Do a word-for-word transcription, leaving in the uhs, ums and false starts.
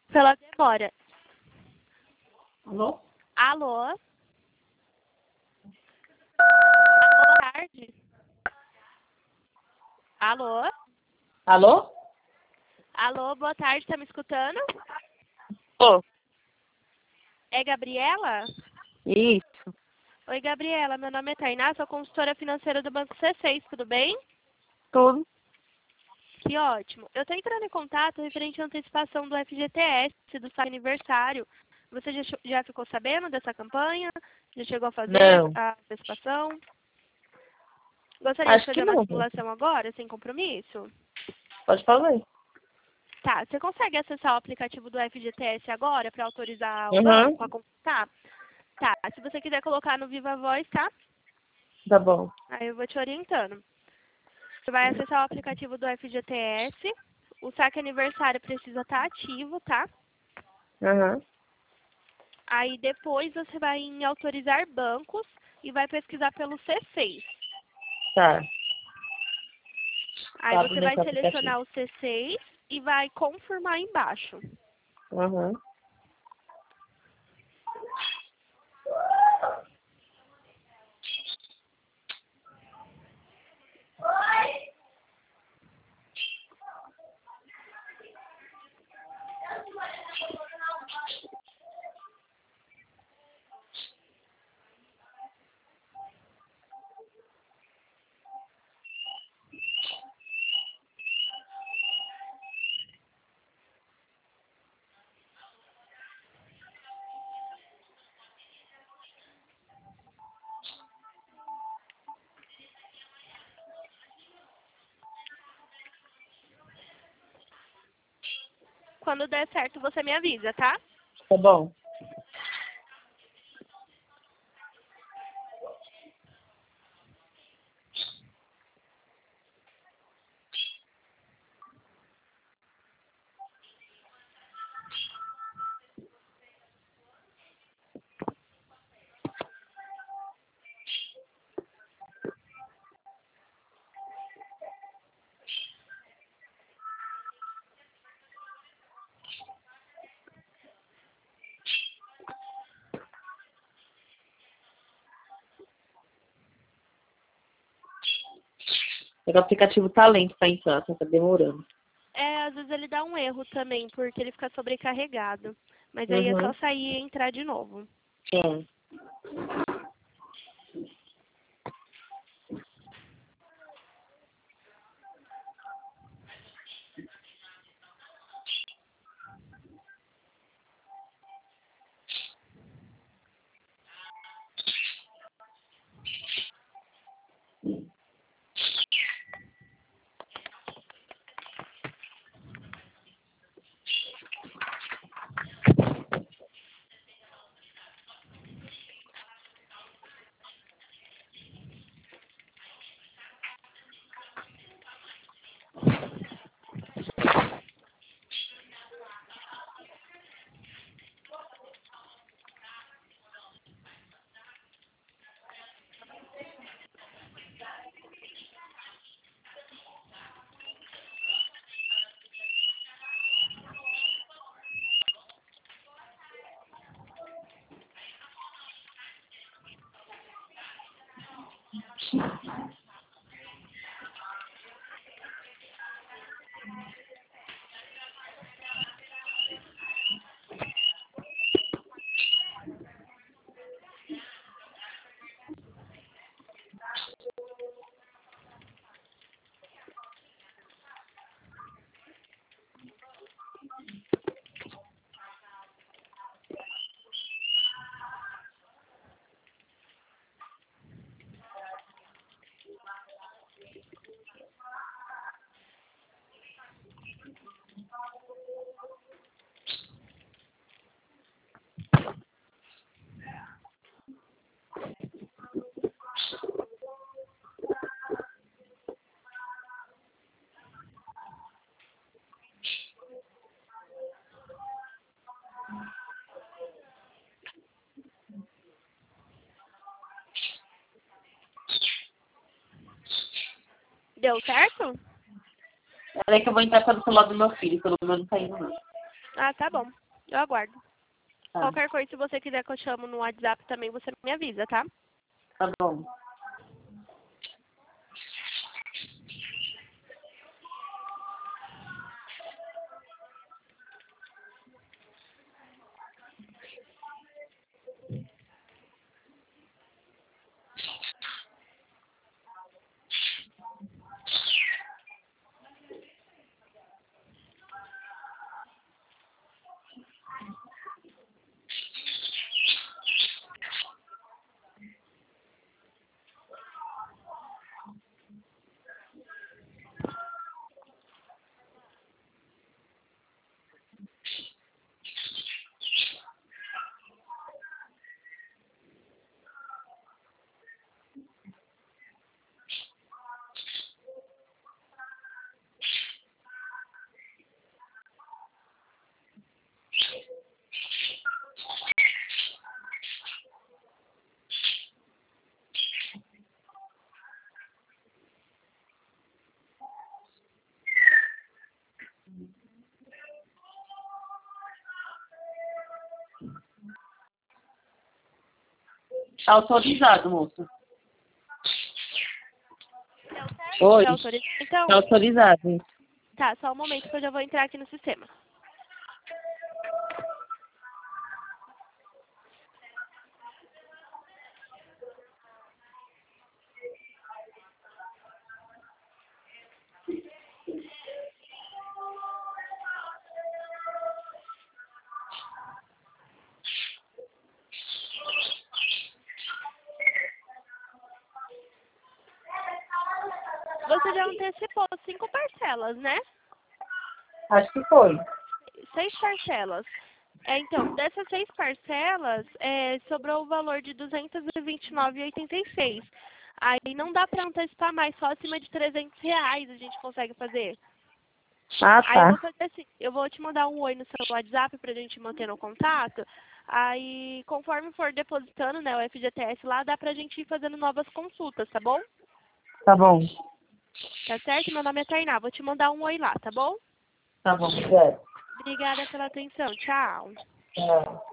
pela demora. Alô? Alô? Boa tarde. Alô? Alô? Alô, boa tarde, tá me escutando? Ô, É Gabriela? isso. Oi, Gabriela, meu nome é Tainá, sou consultora financeira do Banco C seis, tudo bem? Tudo. Que ótimo. Eu estou entrando em contato referente à antecipação do F G T S, do seu aniversário. Você já, já ficou sabendo dessa campanha? Já chegou a fazer Não. a antecipação? Gostaria de Acho que fazer uma não. simulação agora, sem compromisso? Pode fazer. Tá, você consegue acessar o aplicativo do F G T S agora para autorizar o Uhum. banco a consultar? Tá, se você quiser colocar no Viva Voz, tá? Tá bom. Aí eu vou te orientando. Você vai acessar o aplicativo do F G T S. O saque aniversário precisa estar ativo, tá? Uhum. Aí depois você vai em autorizar bancos e vai pesquisar pelo C seis. Tá. Aí Tá você abrindo vai esse aplicativo. selecionar o C seis e vai confirmar embaixo. Uhum. Quando der certo, você me avisa, tá? Tá bom. O aplicativo tá lento pra entrar, tá demorando. É, às vezes ele dá um erro também, porque ele fica sobrecarregado. Mas aí é só Uhum. sair e entrar de novo. Sim. Deu certo? Peraí que eu vou entrar pelo celular do meu filho, pelo meu não tá indo não. Ah, tá bom. Eu aguardo. Tá, Qualquer coisa, se você quiser que eu chamo no WhatsApp também, você me avisa, tá? tá bom. Tá autorizado, moço. Oi. Tá autorizado? Então, Tá autorizado. tá, só um momento que eu já vou entrar aqui no sistema. Você já antecipou cinco parcelas, né? Acho que foi. Seis parcelas. É, então, dessas seis parcelas, é, sobrou o valor de duzentos e vinte e nove reais e oitenta e seis centavos. Aí não dá para antecipar mais, só acima de trezentos reais a gente consegue fazer. Ah, Aí eu vou tá. fazer assim, eu vou te mandar um oi no seu WhatsApp pra gente manter no contato. Aí, conforme for depositando, né, o F G T S lá, dá pra gente ir fazendo novas consultas, tá bom? Tá bom. Tá certo? Meu nome é Tainá, vou te mandar um oi lá, tá bom? Tá bom, quero. Obrigada pela atenção, tchau. É.